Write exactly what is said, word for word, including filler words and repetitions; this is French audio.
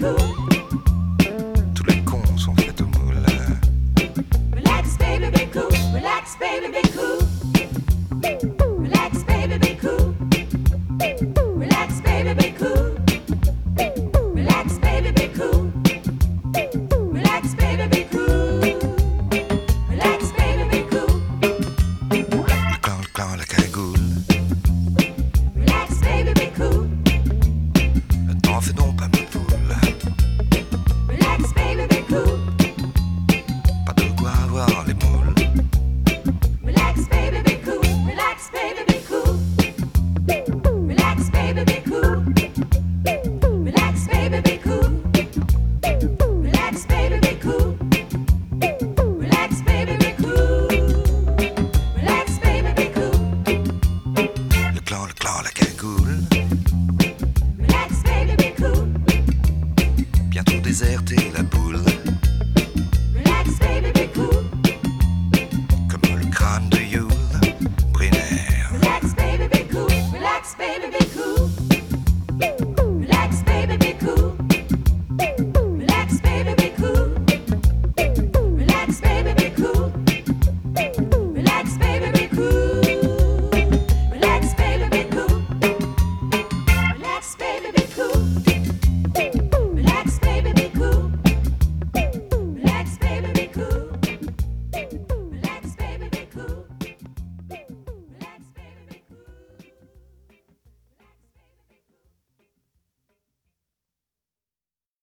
Tous les cons sont faits au moule. Relax, baby, be cool. Relax, baby, be cool. Relax, baby, be cool. Relax, baby, be cool. Relax, baby, be cool. Relax, baby, be cool. Relax, baby, be cool. Le clan, le clan, la cagoule. Relax, baby, be cool. T'en fais donc pas ma poule. Relax, baby, be cool. Pas de quoi avoir les moules. Relax, baby, be cool. Relax, baby, be cool. Relax, baby, be cool. Relax, baby, be cool. Relax, baby, be cool. Relax, baby, be cool. Relax, baby, be cool. Le clan, le clan, la cagoule. Relax, baby, be cool. Bientôt déserté la boule.